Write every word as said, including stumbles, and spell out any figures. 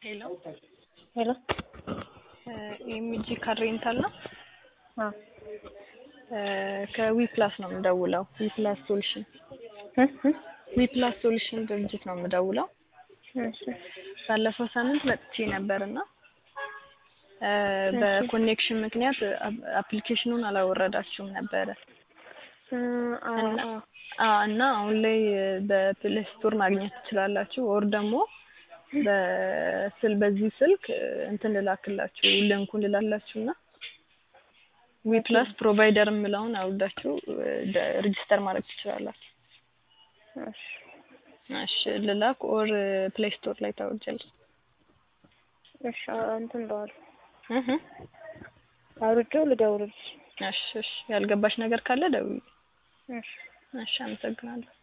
ሄሎ ሄሎ ኤምጂ ካር ሬንታል ነው። አዎ ከዊ ፕላስ ነው የምደውለው። ዊ ፕላስ ሶሉሽን ዊ ፕላስ ሶሉሽን ድርጅት ነው የምደውለው። እሺ ባለፈው ሳምንት መጥቼ ነበርና በኮኔክሽን ምክንያት አፕሊኬሽኑን አላወረዳችሁም ነበረ እና እና አሁን ላይ በፕሌይ ስቶር ማግኘት ትችላላችሁ። ኦር ደግሞ በስል በዚህ ስልክ እንትን ልላክላችሁ ሊንኩን ልላላችሁና ዊ ፕላስ ፕሮቫይደር ምለውን አውርዳችሁ ሬጂስተር ማድረግ ትችላላችሁ። እሺ እሺ ልላክ ኦር ፕሌይ ስቶር ላይ ታወርጃለሽ? እሺ እንትን ባል እህ አውርጄው ልደውልልሽ። እሺ እሺ ያልገባሽ ነገር ካለ ደውዪ። እሺ እሺ አመሰግናለሁ።